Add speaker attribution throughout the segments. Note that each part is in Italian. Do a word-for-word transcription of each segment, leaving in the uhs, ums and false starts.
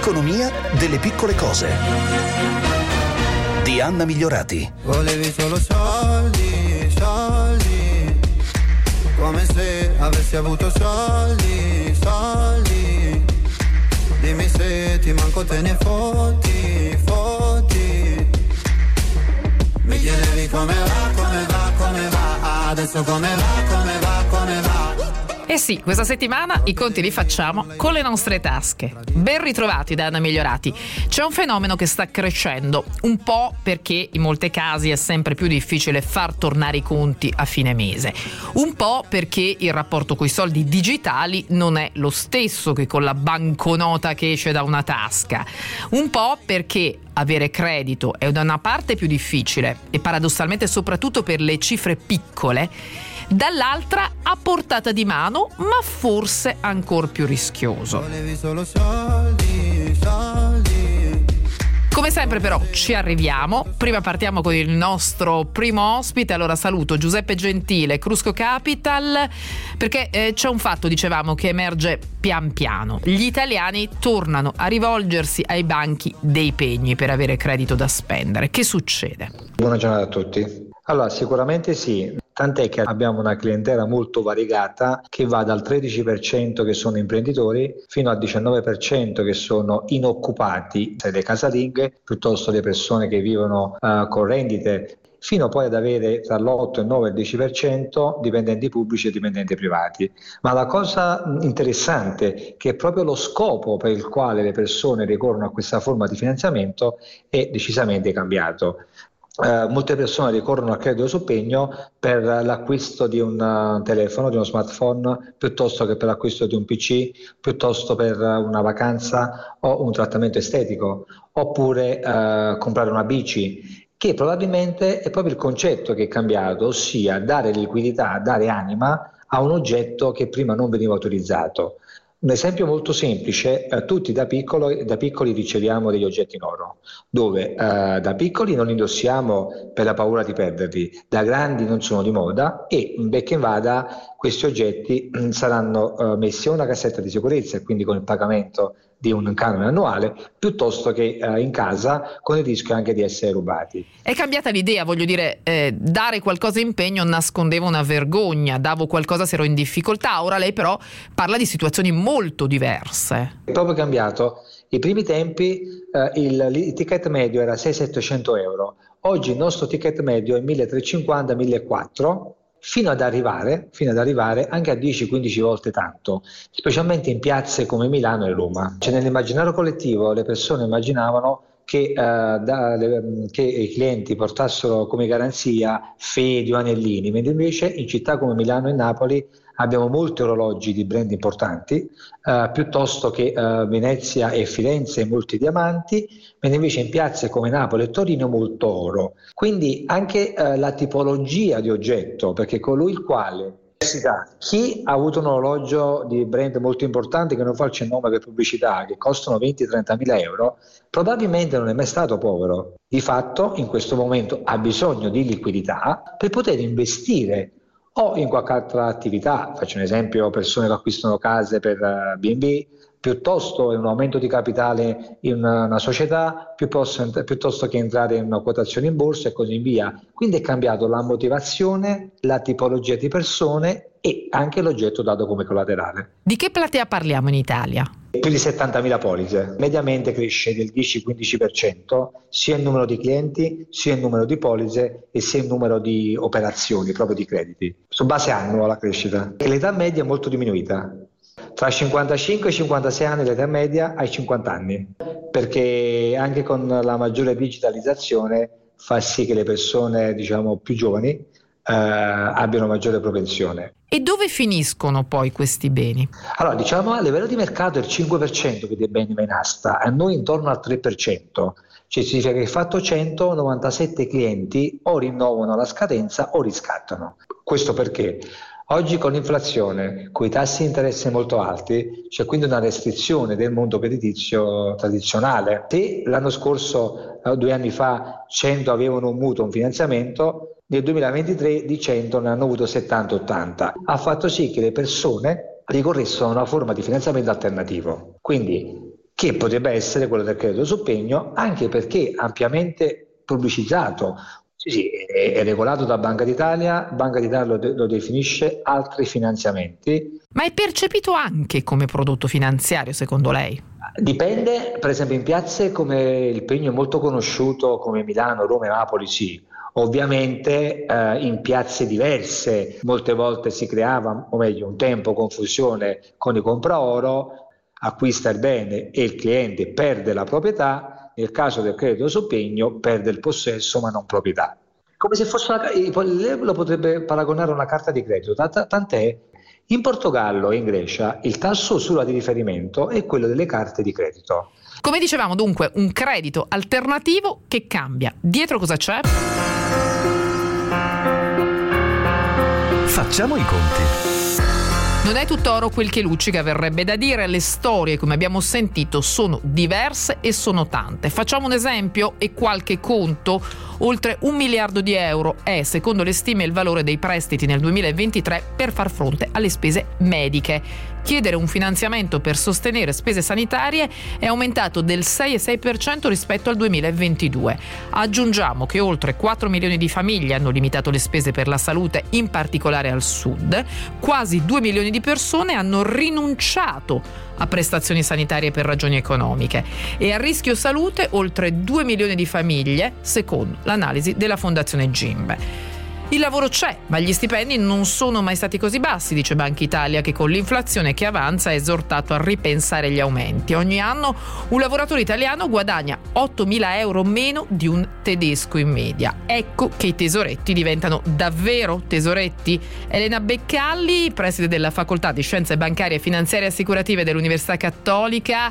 Speaker 1: L'economia delle piccole cose di Anna Migliorati.
Speaker 2: Volevi solo soldi, soldi, come se avessi avuto soldi, soldi. Dimmi se ti manco te ne fotti, fotti. Mi chiedevi come va, come va, come va. Adesso come va, come va, come va.
Speaker 3: Eh sì, questa settimana i conti li facciamo con le nostre tasche. Ben ritrovati da Anna Migliorati. C'è un fenomeno che sta crescendo, un po' perché in molti casi è sempre più difficile far tornare i conti a fine mese, un po' perché il rapporto coi soldi digitali non è lo stesso che con la banconota che esce da una tasca, un po' perché avere credito è da una parte più difficile e paradossalmente soprattutto per le cifre piccole, dall'altra a portata di mano, ma forse ancor più rischioso.
Speaker 2: Volevi solo soldi, soldi.
Speaker 3: Come sempre però ci arriviamo. Prima partiamo con il nostro primo ospite. Allora saluto Giuseppe Gentile, Crusco Capital, perché eh, c'è un fatto, dicevamo, che emerge pian piano. Gli italiani tornano a rivolgersi ai banchi dei pegni per avere credito da spendere. Che succede?
Speaker 4: Buona giornata a tutti. Allora, sicuramente sì, tant'è che abbiamo una clientela molto variegata che va dal tredici per cento che sono imprenditori fino al diciannove per cento che sono inoccupati, le casalinghe, piuttosto le persone che vivono uh, con rendite, fino poi ad avere tra l'otto, il nove e il dieci per cento dipendenti pubblici e dipendenti privati. Ma la cosa interessante è che proprio lo scopo per il quale le persone ricorrono a questa forma di finanziamento è decisamente cambiato. Uh, molte persone ricorrono al credito su pegno per l'acquisto di un uh, telefono, di uno smartphone, piuttosto che per l'acquisto di un P C, piuttosto per uh, una vacanza o un trattamento estetico, oppure uh, comprare una bici, che probabilmente è proprio il concetto che è cambiato, ossia dare liquidità, dare anima a un oggetto che prima non veniva utilizzato. Un esempio molto semplice, eh, tutti da, piccolo, da piccoli riceviamo degli oggetti in oro, dove eh, da piccoli non indossiamo per la paura di perderli, da grandi non sono di moda e in becche vada questi oggetti mh, saranno eh, messi in una cassetta di sicurezza e quindi con il pagamento di un canone annuale, piuttosto che eh, in casa con il rischio anche di essere rubati.
Speaker 3: È cambiata l'idea, voglio dire, eh, dare qualcosa in pegno nascondeva una vergogna, davo qualcosa se ero in difficoltà, ora lei però parla di situazioni molto diverse.
Speaker 4: È proprio cambiato. I primi tempi eh, il, il ticket medio era seicento settecento euro, oggi il nostro ticket medio è milletrecentocinquanta millequattrocento, fino ad arrivare, fino ad arrivare anche a dieci quindici volte tanto, specialmente in piazze come Milano e Roma. Cioè, nell'immaginario collettivo le persone immaginavano che, uh, da, le, che i clienti portassero come garanzia fedi o anellini, mentre invece in città come Milano e Napoli abbiamo molti orologi di brand importanti, uh, piuttosto che uh, Venezia e Firenze e molti diamanti, mentre invece in piazze come Napoli e Torino molto oro. Quindi anche uh, la tipologia di oggetto, perché colui il quale chi ha avuto un orologio di brand molto importante che non faccio il nome per pubblicità, che costano venti trenta mila euro, probabilmente non è mai stato povero. Di fatto in questo momento ha bisogno di liquidità per poter investire o in qualche altra attività, faccio un esempio, persone che acquistano case per uh, B and B, piuttosto in un aumento di capitale in una, una società, piuttosto, piuttosto che entrare in una quotazione in borsa e così via. Quindi è cambiato la motivazione, la tipologia di persone e anche l'oggetto dato come collaterale.
Speaker 3: Di che platea parliamo in Italia?
Speaker 4: Più di settantamila polizze, mediamente cresce del dieci quindici per cento sia il numero di clienti, sia il numero di polizze e sia il numero di operazioni, proprio di crediti. Su base annua la crescita. E l'età media è molto diminuita. Tra cinquantacinque e cinquantasei anni l'età media ai cinquanta anni, perché anche con la maggiore digitalizzazione fa sì che le persone, diciamo, più giovani eh, abbiano maggiore propensione.
Speaker 3: E dove finiscono poi questi beni?
Speaker 4: Allora, diciamo a livello di mercato è il cinque per cento che dei beni va in asta, a noi intorno al tre per cento. Cioè significa che fatto cento, novantasette clienti o rinnovano la scadenza o riscattano. Questo perché? Oggi con l'inflazione, con i tassi di interesse molto alti, c'è quindi una restrizione del mondo creditizio tradizionale. Se l'anno scorso, due anni fa, cento avevano un mutuo, un finanziamento, nel duemilaventitré di cento ne hanno avuto settanta ottanta. Ha fatto sì che le persone ricorressero a una forma di finanziamento alternativo. Quindi che potrebbe essere quello del credito sostegno, anche perché ampiamente pubblicizzato. Sì, sì, è, è regolato da Banca d'Italia, Banca d'Italia lo, de- lo definisce altri finanziamenti.
Speaker 3: Ma è percepito anche come prodotto finanziario, secondo lei?
Speaker 4: Dipende, per esempio in piazze come il Pegno, molto conosciuto come Milano, Roma e Napoli, sì. Ovviamente eh, in piazze diverse molte volte si creava, o meglio un tempo, confusione con i compraoro, acquista il bene e il cliente perde la proprietà, nel caso del credito sostegno perde il possesso ma non proprietà. Come se fosse una, lei lo potrebbe paragonare a una carta di credito, tant'è in Portogallo e in Grecia il tasso usura di riferimento è quello delle carte di credito.
Speaker 3: Come dicevamo, dunque, un credito alternativo che cambia. Dietro cosa c'è?
Speaker 1: Facciamo i conti.
Speaker 3: Non è tutto oro quel che luccica, verrebbe da dire. Le storie, come abbiamo sentito, sono diverse e sono tante. Facciamo un esempio e qualche conto. Oltre un miliardo di euro è, secondo le stime, il valore dei prestiti nel duemilaventitré per far fronte alle spese mediche. Chiedere un finanziamento per sostenere spese sanitarie è aumentato del sei virgola sei per cento rispetto al duemilaventidue. Aggiungiamo che oltre quattro milioni di famiglie hanno limitato le spese per la salute, in particolare al sud. Quasi due milioni di persone hanno rinunciato a prestazioni sanitarie per ragioni economiche e a rischio salute oltre due milioni di famiglie, secondo l'analisi della Fondazione Gimbe. Il lavoro c'è, ma gli stipendi non sono mai stati così bassi, dice Banca Italia, che con l'inflazione che avanza ha esortato a ripensare gli aumenti. Ogni anno un lavoratore italiano guadagna ottomila euro meno di un tedesco in media. Ecco che i tesoretti diventano davvero tesoretti. Elena Beccalli, preside della Facoltà di Scienze Bancarie, Finanziarie e Assicurative dell'Università Cattolica,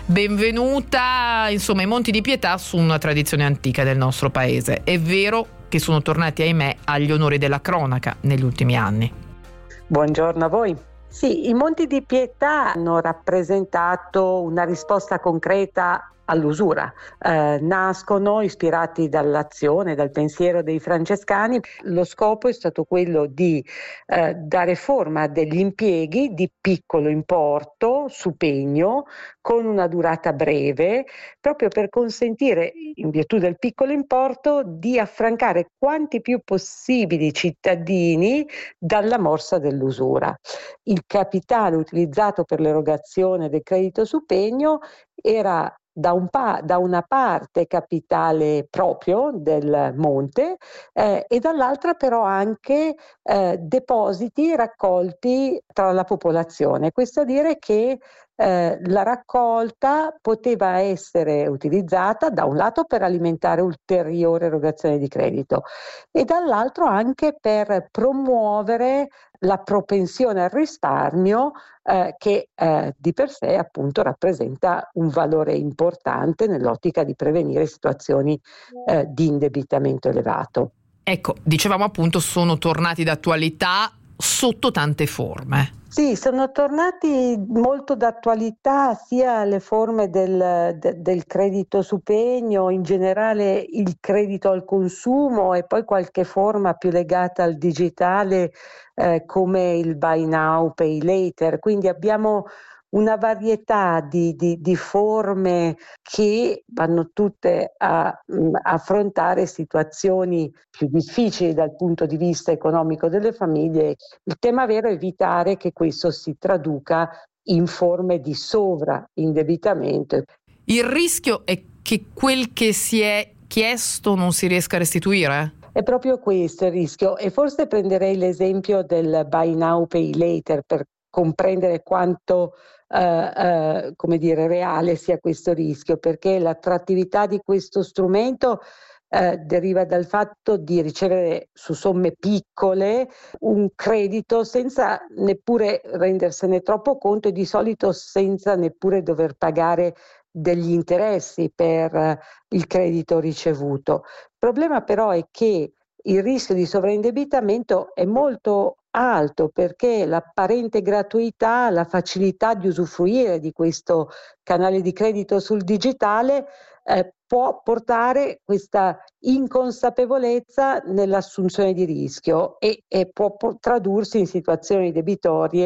Speaker 3: benvenuta. Insomma, i Monti di Pietà sono una tradizione antica del nostro paese. È vero che sono tornati, ahimè, agli onori della cronaca negli ultimi anni.
Speaker 5: Buongiorno a voi. Sì, i Monti di Pietà hanno rappresentato una risposta concreta all'usura. Eh, nascono ispirati dall'azione, dal pensiero dei francescani. Lo scopo è stato quello di eh, dare forma a degli impieghi di piccolo importo, su pegno, con una durata breve, proprio per consentire, in virtù del piccolo importo, di affrancare quanti più possibili cittadini dalla morsa dell'usura. Il capitale utilizzato per l'erogazione del credito su pegno era Da, un pa- da una parte capitale proprio del monte eh, e dall'altra però anche eh, depositi raccolti tra la popolazione. Questo a dire che eh, la raccolta poteva essere utilizzata da un lato per alimentare ulteriore erogazione di credito e dall'altro anche per promuovere la propensione al risparmio eh, che eh, di per sé appunto rappresenta un valore importante nell'ottica di prevenire situazioni eh, di indebitamento elevato.
Speaker 3: Ecco, dicevamo appunto sono tornati d'attualità sotto tante forme.
Speaker 5: Sì, sono tornati molto d'attualità sia le forme del, de, del credito su pegno, in generale il credito al consumo e poi qualche forma più legata al digitale eh, come il buy now, pay later. Quindi abbiamo una varietà di, di, di forme che vanno tutte a mh, affrontare situazioni più difficili dal punto di vista economico delle famiglie. Il tema vero è evitare che questo si traduca in forme di sovraindebitamento.
Speaker 3: Il rischio è che quel che si è chiesto non si riesca a restituire?
Speaker 5: È proprio questo il rischio e forse prenderei l'esempio del buy now, pay later per comprendere quanto Uh, uh, come dire, reale sia questo rischio, perché l'attrattività di questo strumento uh, deriva dal fatto di ricevere su somme piccole un credito senza neppure rendersene troppo conto e di solito senza neppure dover pagare degli interessi per uh, il credito ricevuto. Il problema però è che il rischio di sovraindebitamento è molto alto perché l'apparente gratuità, la facilità di usufruire di questo canale di credito sul digitale eh, può portare questa inconsapevolezza nell'assunzione di rischio e, e può, può tradursi in situazioni debitorie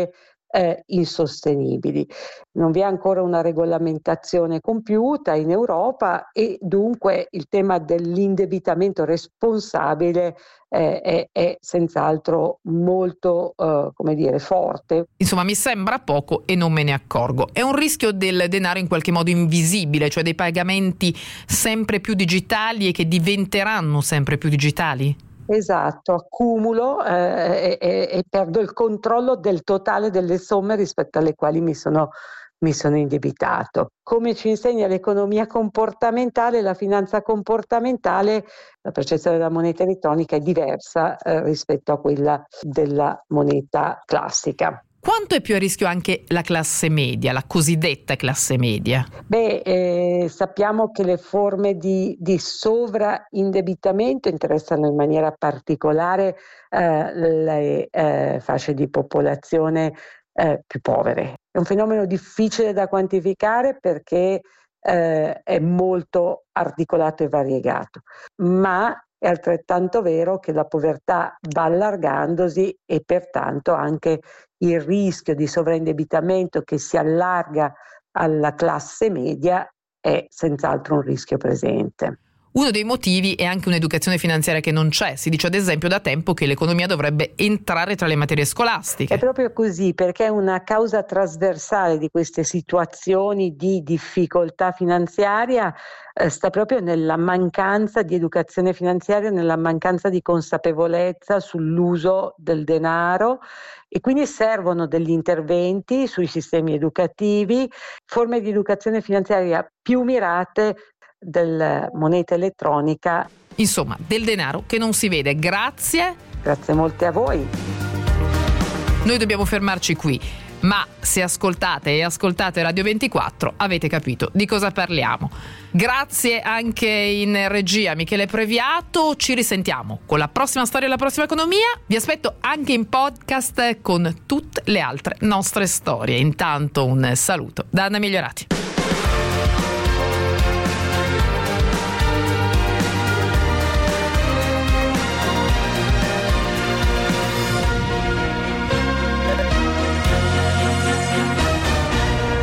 Speaker 5: eh, insostenibili. Non vi è ancora una regolamentazione compiuta in Europa e dunque il tema dell'indebitamento responsabile eh, è, è senz'altro molto, eh, come dire, forte.
Speaker 3: Insomma, mi sembra poco e non me ne accorgo. È un rischio del denaro in qualche modo invisibile, cioè dei pagamenti sempre più digitali e che diventeranno sempre più digitali?
Speaker 5: Esatto, accumulo eh, e, e perdo il controllo del totale delle somme rispetto alle quali mi sono, mi sono indebitato. Come ci insegna l'economia comportamentale, la finanza comportamentale, la percezione della moneta elettronica è diversa eh, rispetto a quella della moneta classica.
Speaker 3: Quanto è più a rischio anche la classe media, la cosiddetta classe media?
Speaker 5: Beh, eh, sappiamo che le forme di, di sovraindebitamento interessano in maniera particolare eh, le eh, fasce di popolazione eh, più povere. È un fenomeno difficile da quantificare perché eh, è molto articolato e variegato, ma è altrettanto vero che la povertà va allargandosi e pertanto anche il rischio di sovraindebitamento che si allarga alla classe media è senz'altro un rischio presente.
Speaker 3: Uno dei motivi è anche un'educazione finanziaria che non c'è. Si dice ad esempio da tempo che l'economia dovrebbe entrare tra le materie scolastiche.
Speaker 5: È proprio così, perché una causa trasversale di queste situazioni di difficoltà finanziaria eh, sta proprio nella mancanza di educazione finanziaria, nella mancanza di consapevolezza sull'uso del denaro, e quindi servono degli interventi sui sistemi educativi, forme di educazione finanziaria più mirate della moneta elettronica.
Speaker 3: Insomma, del denaro che non si vede. Grazie.
Speaker 5: Grazie molte a voi.
Speaker 3: Noi dobbiamo fermarci qui, ma se ascoltate e ascoltate Radio ventiquattro avete capito di cosa parliamo. Grazie anche in regia Michele Previato. Ci risentiamo con la prossima storia e la prossima economia. Vi aspetto anche in podcast con tutte le altre nostre storie. Intanto un saluto da Anna Migliorati.